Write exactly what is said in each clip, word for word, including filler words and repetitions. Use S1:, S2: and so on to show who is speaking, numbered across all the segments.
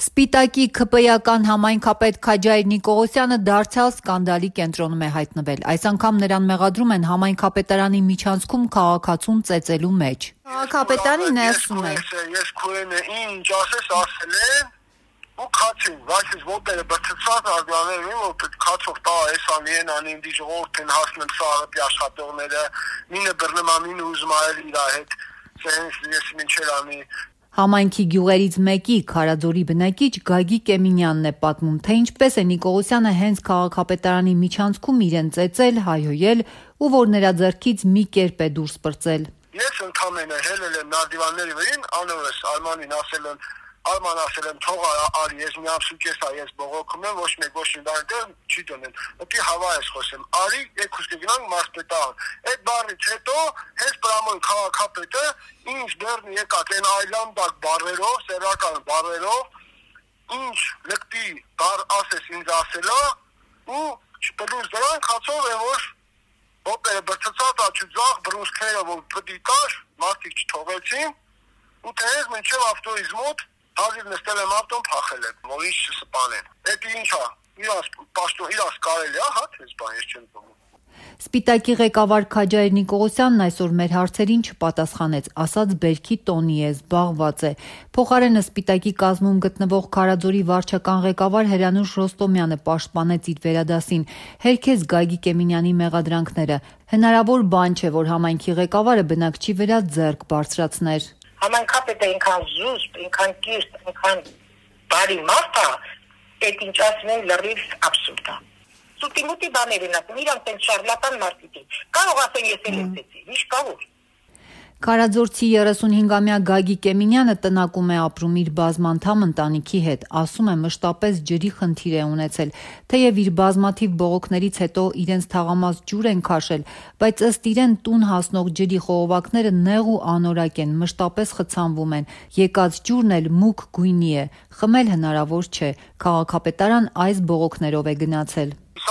S1: Սպիտակի ՔՊ-ական համայնքապետ Քաջայր Նիկողոսյանը դարձյալ սկանդալի կենտրոնում է հայտնվել։ Այս անգամ նրան մեղադրում են համայնքապետարանի միջանցքում քաղաքացուն ծեծելու մեջ։ Քաղաքապետարին ասում է.
S2: Ես քույրենը ինչ ասես ասել եմ ու քացին, բայց ոտները բրցած արգաներին, որ քացով տա էսան են անի ինձ ժողովրդին հասնեմ սարապի աշխատողները, մինը բռնմանին ուզում այլ իր հետ, սենց ես մինչեր անի։
S1: Համայնքի գյուղերից մեկի Քարաձորի բնակիչ Գագիկ Էմինյանն է պատմում, թե ինչպես է Նիկողոսյանը հենց քաղաքապետարանի միջանցքում իրեն ծեծել, հայհոյել ու որ նրա ձեռքից մի կերպ է դուրս պրծել։
S2: Ես ընդամենը հելել եմ նարդիվանների վրին, անորս Արմանին ասել եմ, Արման ասել եմ թող արի, ես մի ամսուկ ես այս բողոքում եմ, ոչ մեկ ոչ մի բան դեռ չի դնել։ Պետք է հավա ես խոսեմ։ Արի, եկուս կգնանք մարզպետարան։ Այդ բառից հետո հենց պրամոյ քաղաքապետը ինչ դեռ եկած այն այլանդակ բառերով, սերական բառերով, ինչ լկտի բառ ասես ինձ ասելա ու չպլուս դրան քացով է որ ոտերը բրցած աչուձախ բրուսքերը որ պտի տար, մարդիկ չթողեցին ու թեև մինչև ավտոյից մոտ Հազիվ նստել եմ ավտոն փախել եմ, որ ինչ չսպանեն։ Էդ ինչա, իրաս պաշտոն, իրաս կարելի է, հա, թեզ բան, ես չեմ դնում։
S1: Սպիտակի ղեկավար Քաջայր Նիկողոսյանն այսօր մեր հարցերին չպատասխանեց, ասաց բերքի տոնի է, զբաղված է։ Փոխարենը Սպիտակի կազմում գտնվող Քարաձորի վարչական ղեկավար Հրանուշ Ռոստոմյանը պաշտպանեց իր վերադասին, հերքեց Գագիկ Էմինյանի մեղադրանքները։ Հնարավոր բան չէ, որ համայնքի ղեկավարը բնակչի վրա ձեռք բարձրացներ։
S3: Համայնքապետը ինքան զուսպ, ինքան կիրթ, ինքան բարի մարդ է, այդ ինչ ասում են լրիվ աբսուրդ է։ Սուտիմուտի բաներ են ասում, իրանք են շարլատան մարդիկ են։ Կարող ասեն ես էլ էսեցի, ինչ կավոր։
S1: Քարաձորցի երեսունհինգամյա Գագիկ Էմինյանը տնակում է ապրում իր բազմանդամ ընտանիքի հետ, ասում է մշտապես ջրի խնդիր է ունեցել, թեև իր բազմաթիվ բողոքներից հետո իրենց թաղամաս ջուր են քաշել, բայց ըստ իրեն տուն հասնող ջրի խողովակները նեղ ու անորակ են, մշտապես խցանվում են, եկած ջուրն էլ մուգ գույնի է, խմել հնարավոր չէ, քաղաքապետարան այս բողոքներով է գնացել։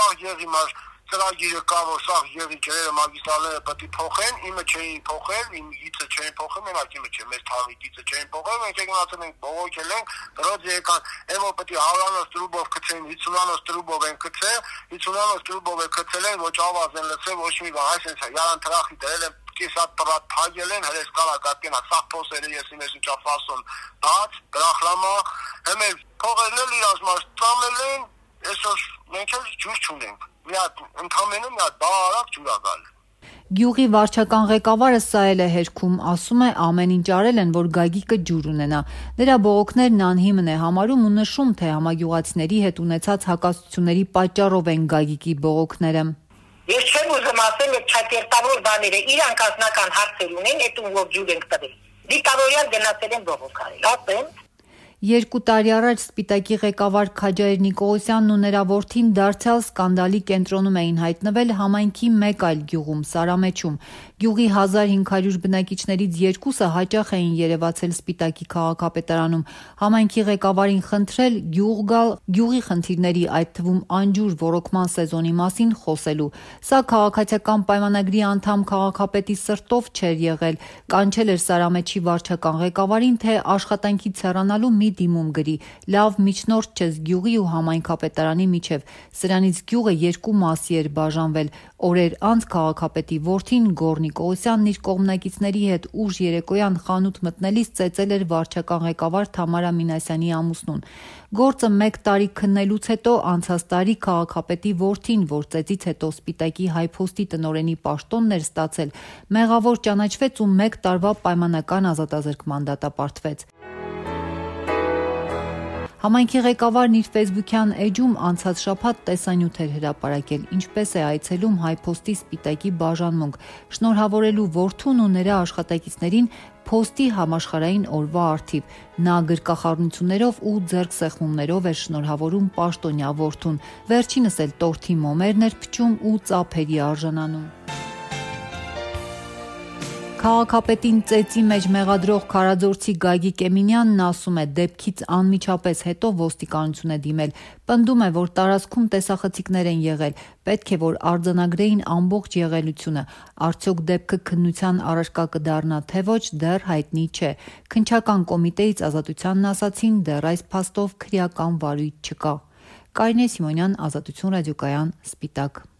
S2: Ծրագիրը կա, որ սաղ եղի ջրերը մագիստրալները պետք է փոխեն, իմը չէին փոխել, իմ գիծը չէին փոխել, մենակ իմը չէ, մեզ թաղի գիծը չէին փոխել, մենք գնացել ենք բողոքել ենք, դրոց եկան, այն որ պետք է հարյուրանոց տրուբով գցեն, հիսունանոց տրուբով են գցել, հիսունանոց տրուբով է գցել են, ոչ ավազ են լցել, ոչ մի բան, այսպես է, յարան թրախի դրել են, կեսատ պրատ փագել են, հրես կարակատկենա, սաղ փոսերը ես իմես ինչա ֆասոն, բաց, գրախլամա, հեմել փողերն էլ իրաց մաս տրամել են, այսօր մենք էլ ջուր չունենք։ Մի հատ ընդամենը մի հատ բարակ ջուր ա գալ։
S1: Գյուղի վարչական ղեկավարը սա էլ է հերքում, ասում է ամեն ինչ արել են, որ Գագիկը ջուր ունենա։ Նրա բողոքներն անհիմն է համարում ու նշում, թե համագյուղացիների հետ ունեցած հակասությունների պատճառով են Գագիկի բողոքները։
S3: Ես չեմ ուզում ասել, այդ չակերտավոր բաները իրանք անձնական հարցեր ունեն, այդ ում որ ջուր ենք տվել։ Դիկտատորիալ գնացել են բողոքարել, ասեմ։
S1: Երկու տարի առաջ Սպիտակի ղեկավար Քաջայր Նիկողոսյանն ու նրա որդին դարձյալ սկանդալի կենտրոնում էին հայտնվել համայնքի մեկ այլ գյուղում, Սարամեչում։ Գյուղի հազար հինգ հարյուր բնակիչներից երկուսը հաճախ էին երևացել Սպիտակի քաղաքապետարանում, համայնքի ղեկավարին խնդրել գյուղ գալ գյուղի խնդիրների, այդ թվում անջուր ոռոգման սեզոնի մասին խոսելու։ Սա քաղաքացիական պայմանագրի անդամ քաղաքապետի սրտով չէր եղել, կանչել էր Սարամեչի վարչական ղեկավարին, թե աշխատանքից հեռանալու մի դիմում գրի, լավ միջնորդ չես գյուղի ու համայնքապետարանի միջև։ Սրանից գյուղը երկու մասի էր բաժանվել։ Օրեր անց քաղաքապետի որդին Գոռ Նիկողոսյանն իր կողմնակիցների հետ ուշ երեկոյան խանութ մտնելիս ծեծել էր վարչական ղեկավար Թամարա Մինասյանի ամուսնուն։ Գործը մեկ տարի քննելուց հետո անցած տարի քաղաքապետի որդին, որ ծեծից հետո Սպիտակի հայփոստի տնօրենի պաշտոնն էր ստացել, մեղավոր ճանաչվեց ու մեկ տարվա պայմանական ազատազրկման դատապարտվեց։ Համայնքի ղեկավարն իր ֆեյսբուքյան էջում անցած շաբաթ տեսանյութ էր հրապարակել, ինչպես է այցելում հայփոստի Սպիտակի բաժանմունք, շնորհավորելու որդուն ու նրա աշխատակիցներին փոստի համաշխարհային օրվա առթիվ։ Նա գրկախառնություններով ու ձեռքսեղմումներով էր շնորհավորում պաշտոնյա որդուն, վերջինս էլ տորթի մոմերն էր փչում ու ծափերի արժանանում։ Քաղաքապետին ծեծի մեջ մեղադրող քարաձորցի Գագիկ Էմինյանն ասում է, դեպքից անմիջապես հետո ոստիկանություն է դիմել, պնդում է, որ տարածքում տեսախցիկներ են եղել, պետք է որ արձանագրեին ամբողջ եղելությունը, արդյոք դեպքը քննության առարկա կդառնա թե ոչ, դեռ հայտնի չէ, քննչական կոմիտեից Ազատությանն ասացին, դեռ այս փաստով քրեական վարույթ չկա։ Կարինե Սիմոնյան, Ազատություն ռադիոկայան, Սպիտակ։